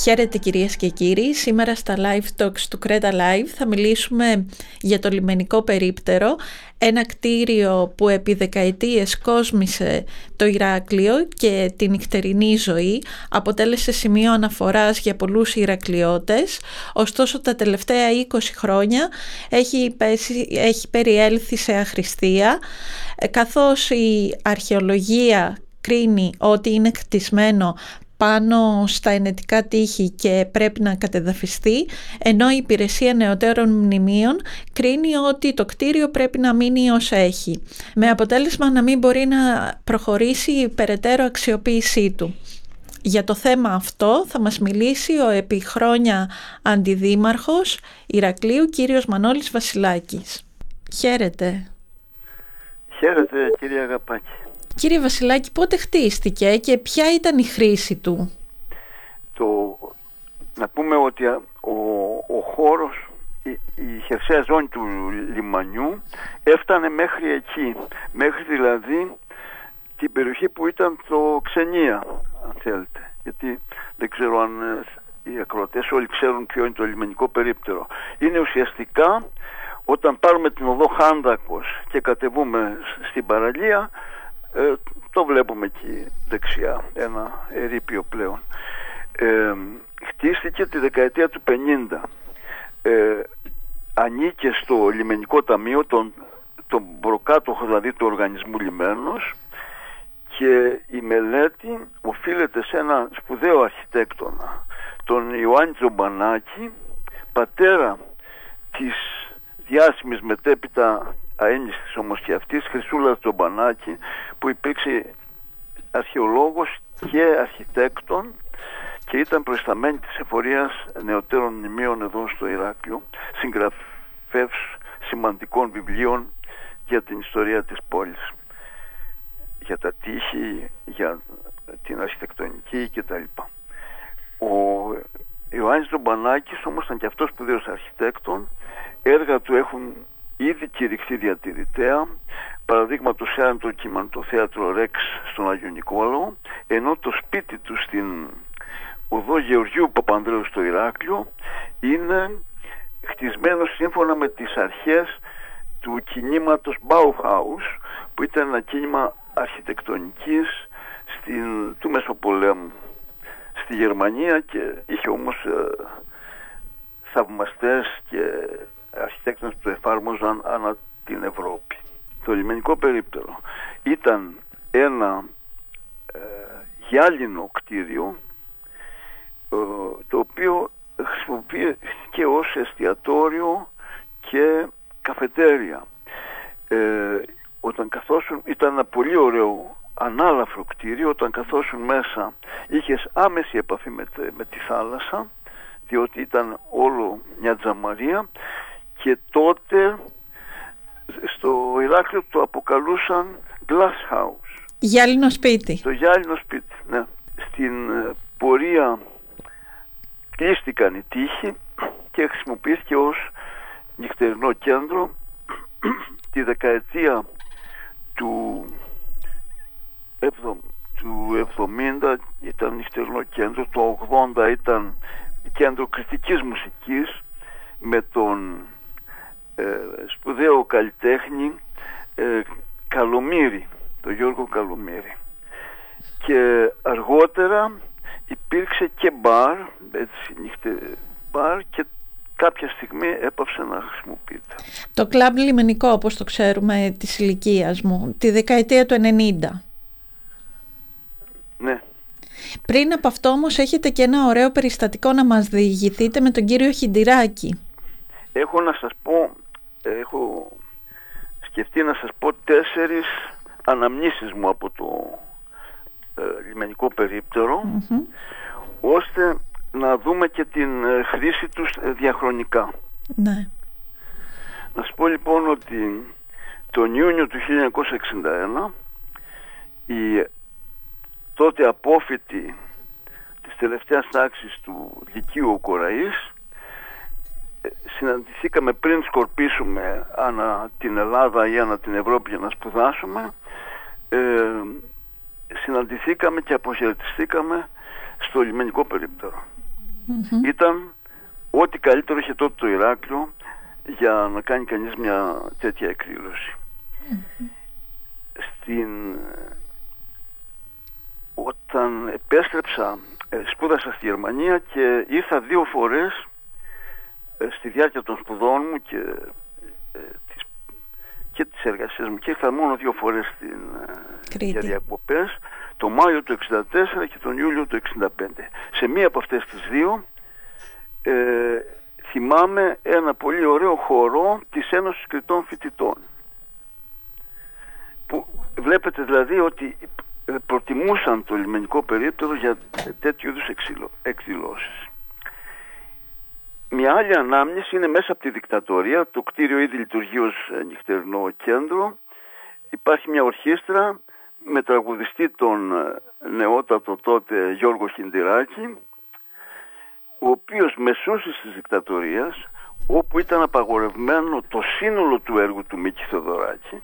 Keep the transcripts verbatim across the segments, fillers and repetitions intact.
Χαίρετε κυρίες και κύριοι, σήμερα στα Live Talks του Creta Live θα μιλήσουμε για το λιμενικό περίπτερο, ένα κτίριο που επί δεκαετίες κόσμησε το Ηράκλειο και την νυχτερινή ζωή, αποτέλεσε σημείο αναφοράς για πολλούς Ηρακλειώτες, ωστόσο τα τελευταία είκοσι χρόνια έχει, πέσει, έχει περιέλθει σε αχρηστία, καθώς η αρχαιολογία κρίνει ότι είναι χτισμένο πάνω στα ενετικά τείχη και πρέπει να κατεδαφιστεί, ενώ η Υπηρεσία Νεωτέρων Μνημείων κρίνει ότι το κτίριο πρέπει να μείνει ως έχει, με αποτέλεσμα να μην μπορεί να προχωρήσει η περαιτέρω αξιοποίησή του. Για το θέμα αυτό θα μας μιλήσει ο επί χρόνια αντιδήμαρχος Ηρακλείου, κύριος Μανώλης Βασιλάκης. Χαίρετε. Χαίρετε κύριε Αγαπάκη. Κύριε Βασιλάκη, πότε χτίστηκε και ποια ήταν η χρήση του? Το, να πούμε ότι ο, ο χώρος, η, η χερσαία ζώνη του λιμανιού έφτανε μέχρι εκεί, μέχρι δηλαδή την περιοχή που ήταν το Ξενία, αν θέλετε. Γιατί δεν ξέρω αν οι ακροατές όλοι ξέρουν ποιο είναι το λιμενικό περίπτερο. Είναι ουσιαστικά όταν πάρουμε την οδό Χάνδακος και κατεβούμε στην παραλία, Ε, το βλέπουμε εκεί δεξιά, ένα ερείπιο πλέον. Ε, χτίστηκε τη δεκαετία του πενήντα. Ε, ανήκε στο λιμενικό ταμείο, τον, τον προκάτοχο δηλαδή του οργανισμού λιμένος, και η μελέτη οφείλεται σε ένα σπουδαίο αρχιτέκτονα, τον Ιωάννη Τζομπανάκη, πατέρα της διάσημης μετέπειτα αένιστης όμως και αυτής Χρυσούλας Τζομπανάκη, που υπήρξε αρχαιολόγος και αρχιτέκτον και ήταν προϊσταμένη της εφορίας νεωτέρων μνημείων εδώ στο Ηράκλειο, συγγραφέας σημαντικών βιβλίων για την ιστορία της πόλης, για τα τείχη, για την αρχιτεκτονική κτλ. Ο Ιωάννης Τζομπανάκης όμως ήταν και αυτός σπουδαίος αρχιτέκτον. Έργα του έχουν ήδη κηρυχθεί διατηρητέα, παραδείγματος χάρη το κειμανοτοθέατρο Ρεξ στον Άγιο Νικόλαο, ενώ το σπίτι του στην οδό Γεωργίου Παπανδρέου στο Ηράκλειο είναι χτισμένο σύμφωνα με τις αρχές του κινήματος Bauhaus, που ήταν ένα κίνημα αρχιτεκτονικής στην, του Μεσοπολέμου στη Γερμανία, και είχε όμως ε, θαυμαστές και αρχιτέκτονες που το εφάρμοζαν ανά την Ευρώπη. Το λιμενικό περίπτερο ήταν ένα ε, γυάλινο κτίριο, ε, το οποίο χρησιμοποιήθηκε ως εστιατόριο και καφετέρια. Ε, όταν καθόσουν, ήταν ένα πολύ ωραίο ανάλαφρο κτίριο. Όταν καθόσουν μέσα είχες άμεση επαφή με, με τη θάλασσα, διότι ήταν όλο μια τζαμαρία. Και τότε στο Ηράκλειο το αποκαλούσαν glass house. Γυάλινο σπίτι. Το γυάλινο σπίτι, ναι. Στην πορεία κλείστηκαν οι τείχοι και χρησιμοποιήθηκε ως νυχτερινό κέντρο. Τη δεκαετία του, του εβδομήντα ήταν νυχτερινό κέντρο, το ογδόντα ήταν κέντρο κριτικής μουσικής με τον Ε, σπουδαίο καλλιτέχνη ε, Καλομήρη, τον Γιώργο Καλομήρη, και αργότερα υπήρξε και μπαρ, έτσι, νύχτε, μπαρ, και κάποια στιγμή έπαυσε να χρησιμοποιείται. Το κλαμπ λιμενικό, όπως το ξέρουμε της ηλικίας μου, τη δεκαετία του ενενήντα. Ναι. Πριν από αυτό όμως έχετε και ένα ωραίο περιστατικό να μας διηγηθείτε με τον κύριο Χιντηράκη. Έχω να σας πω, έχω σκεφτεί να σας πω τέσσερις αναμνήσεις μου από το ε, λιμενικό περίπτερο, mm-hmm. ώστε να δούμε και την ε, χρήση τους ε, διαχρονικά. Ναι. Να σας πω λοιπόν ότι τον Ιούνιο του χίλια εννιακόσια εξήντα ένα η τότε απόφοιτη της τελευταίας τάξης του Λυκείου Κοραής, συναντηθήκαμε πριν σκορπίσουμε ανά την Ελλάδα ή ανά την Ευρώπη για να σπουδάσουμε. Ε, συναντηθήκαμε και αποχαιρετιστήκαμε στο λιμενικό περίπτερο. Mm-hmm. Ήταν ό,τι καλύτερο είχε τότε το Ηράκλειο για να κάνει κανείς μια τέτοια εκδήλωση. Mm-hmm. Στην... Όταν επέστρεψα, σπούδασα στη Γερμανία και ήρθα δύο φορές στη διάρκεια των σπουδών μου και, τις, και τις εργασίες μου, και ήρθα μόνο δύο φορές στην, για διακοπές, το Μάιο του εξήντα τέσσερα και τον Ιούλιο του εξήντα πέντε. Σε μία από αυτές τις δύο ε, θυμάμαι ένα πολύ ωραίο χορό της Ένωσης Κριτών Φοιτητών, που βλέπετε δηλαδή ότι προτιμούσαν το λιμενικό περίπτερο για τέτοιου είδους εκδηλώσεις. Μια άλλη ανάμνηση είναι μέσα από τη δικτατορία. Το κτίριο ήδη λειτουργεί ως νυχτερινό κέντρο. Υπάρχει μια ορχήστρα με τραγουδιστή τον νεότατο τότε Γιώργο Χιντηράκη, ο οποίος μεσούσης της δικτατορίας, όπου ήταν απαγορευμένο το σύνολο του έργου του Μίκη Θεοδωράκη,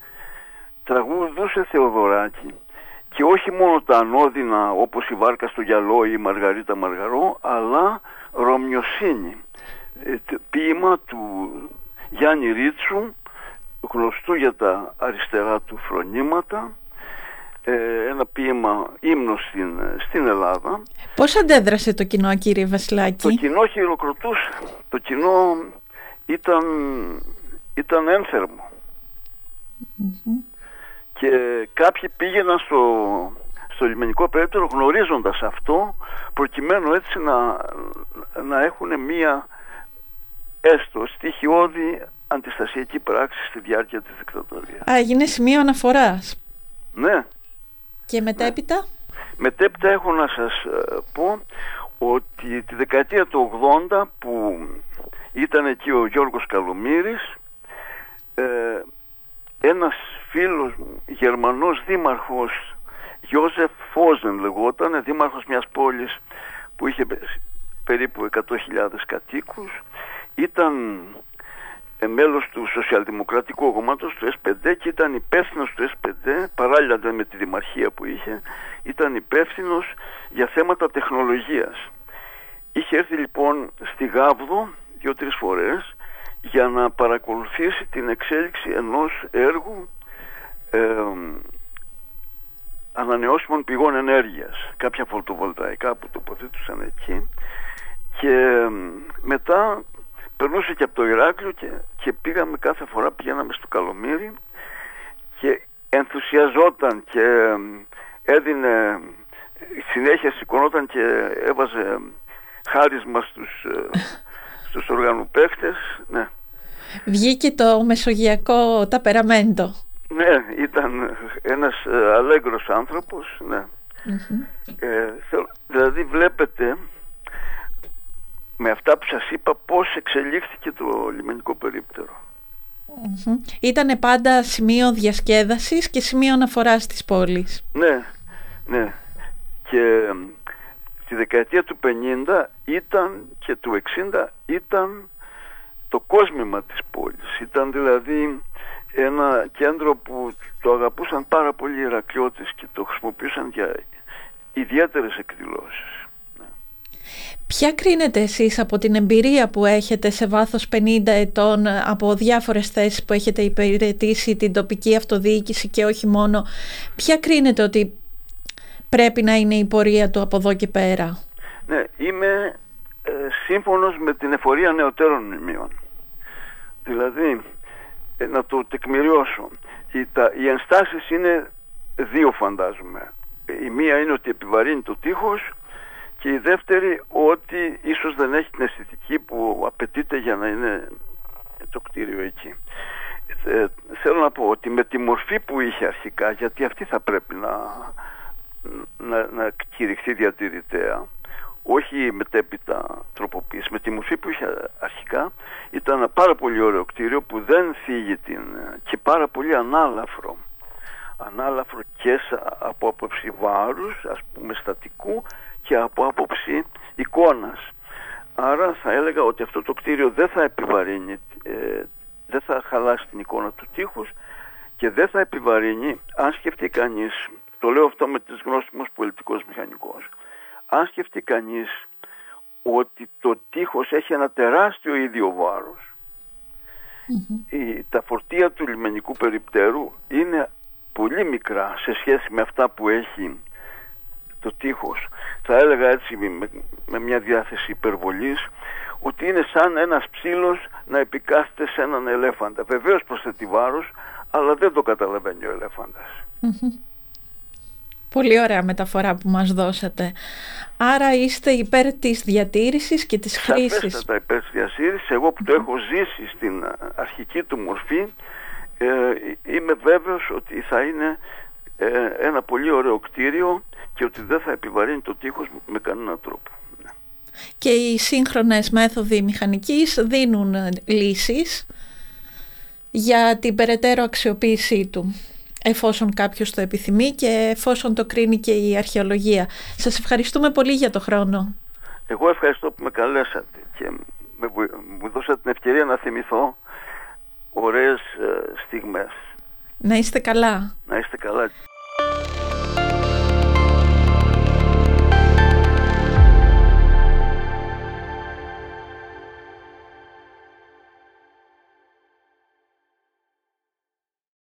τραγουδούσε Θεοδωράκη, και όχι μόνο τα ανώδυνα όπως η Βάρκα στο Γυαλό ή η Μαργαρίτα Μαργαρό, αλλά Ρωμιοσύνη, ποίημα του Γιάννη Ρίτσου, γνωστού για τα αριστερά του φρονήματα, ένα ποίημα ύμνο στην, στην Ελλάδα. Πώς αντέδρασε το κοινό, κύριε Βασιλάκη? Το κοινό χειροκροτούσε. Το κοινό ήταν, ήταν ένθερμο. Mm-hmm. Και κάποιοι πήγαιναν στο, στο λιμενικό περίπτερο γνωρίζοντας αυτό, προκειμένου έτσι να, να έχουν μία έστω στοιχειώδη αντιστασιακή πράξη στη διάρκεια της δικτατορίας. Α, έγινε σημείο αναφοράς. Ναι. Και μετέπειτα? Ναι. Μετέπειτα έχω να σας πω ότι τη δεκαετία του ογδόντα, που ήταν εκεί ο Γιώργος Καλομύρης, ε, ένας φίλος μου, Γερμανός δήμαρχος, Γιώζεφ Φόζεν λεγόταν, δήμαρχος μιας πόλης που είχε περίπου εκατό χιλιάδες κατοίκους, ήταν μέλος του Σοσιαλδημοκρατικού Κόμματος, του ες πι ντι, και ήταν υπεύθυνος του ες πι ντι, παράλληλα με τη δημαρχία που είχε, ήταν υπεύθυνος για θέματα τεχνολογίας. Είχε έρθει λοιπόν στη Γάβδο δύο-τρεις φορές για να παρακολουθήσει την εξέλιξη ενός έργου ε, ανανεώσιμων πηγών ενέργειας, κάποια φωτοβολταϊκά που τοποθέτουσαν εκεί, και ε, μετά περνούσε και από το Ηράκλειο και, και πήγαμε κάθε φορά, πηγαίναμε στο Καλομύρι και ενθουσιαζόταν και ε, έδινε συνέχεια, σηκωνόταν και έβαζε χάρισμα στους, ε, στους οργανοπαίχτες. Ναι. Βγήκε το μεσογειακό ταπεραμέντο. Ναι, ήταν ένας ε, αλέγκρος άνθρωπος, ναι. Mm-hmm. Ε, δηλαδή βλέπετε με αυτά που σας είπα πώς εξελίχθηκε το λιμενικό περίπτερο. Mm-hmm. Ήτανε πάντα σημείο διασκέδασης και σημείο αναφοράς της πόλης. Ναι, ναι. Και τη δεκαετία του πενήντα ήταν, και του εξήντα ήταν το κόσμημα της πόλης. Ήταν δηλαδή ένα κέντρο που το αγαπούσαν πάρα πολλοί Ηρακλειώτες και το χρησιμοποιούσαν για ιδιαίτερες εκδηλώσεις. Ποια κρίνετε εσείς από την εμπειρία που έχετε σε βάθος πενήντα ετών, από διάφορες θέσεις που έχετε υπηρετήσει την τοπική αυτοδιοίκηση και όχι μόνο, ποια κρίνετε ότι πρέπει να είναι η πορεία του από εδώ και πέρα? Ναι, είμαι ε, σύμφωνος με την εφορία νεωτέρων μνημείων. Δηλαδή, ε, να το τεκμηριώσω, οι, τα, οι ενστάσεις είναι δύο, φαντάζομαι. Η μία είναι ότι επιβαρύνει το τείχος, και η δεύτερη ότι ίσως δεν έχει την αισθητική που απαιτείται για να είναι το κτίριο εκεί. Ε, θέλω να πω ότι με τη μορφή που είχε αρχικά, γιατί αυτή θα πρέπει να, να, να κηρυχθεί διατηρητέα, όχι μετέπειτα τροποποίηση, με τη μορφή που είχε αρχικά, ήταν ένα πάρα πολύ ωραίο κτίριο που δεν θίγει την, και πάρα πολύ ανάλαφρο. Ανάλαφρο και από άποψη βάρους, ας πούμε στατικού, και από άποψη εικόνας. Άρα θα έλεγα ότι αυτό το κτίριο δεν θα επιβαρύνει, ε, δεν θα χαλάσει την εικόνα του τείχους και δεν θα επιβαρύνει, αν σκεφτεί κανείς, το λέω αυτό με τις γνώσεις μου ως πολιτικός μηχανικός, αν σκεφτεί κανείς ότι το τείχος έχει ένα τεράστιο ίδιο βάρος. Mm-hmm. Η, τα φορτία του λιμενικού περιπτέρου είναι πολύ μικρά σε σχέση με αυτά που έχει το τείχος. Θα έλεγα έτσι με, με μια διάθεση υπερβολής, ότι είναι σαν ένας ψήλος να επικάθεται σε έναν ελέφαντα. Βεβαίως προσθέτει βάρος, αλλά δεν το καταλαβαίνει ο ελέφαντας. Mm-hmm. Πολύ ωραία μεταφορά που μας δώσατε. Άρα είστε υπέρ της διατήρησης και της χρήσης. Σαφέστατα υπέρ της διατήρησης. Εγώ που το έχω ζήσει στην αρχική του μορφή, ε, είμαι βέβαιος ότι θα είναι ε, ένα πολύ ωραίο κτίριο και ότι δεν θα επιβαρύνει το τείχος με κανέναν τρόπο. Και οι σύγχρονες μέθοδοι μηχανικής δίνουν λύσεις για την περαιτέρω αξιοποίησή του, εφόσον κάποιος το επιθυμεί και εφόσον το κρίνει και η αρχαιολογία. Σας ευχαριστούμε πολύ για το χρόνο. Εγώ ευχαριστώ που με καλέσατε και μου δώσατε την ευκαιρία να θυμηθώ ωραίες στιγμές. Να είστε καλά. Να είστε καλά.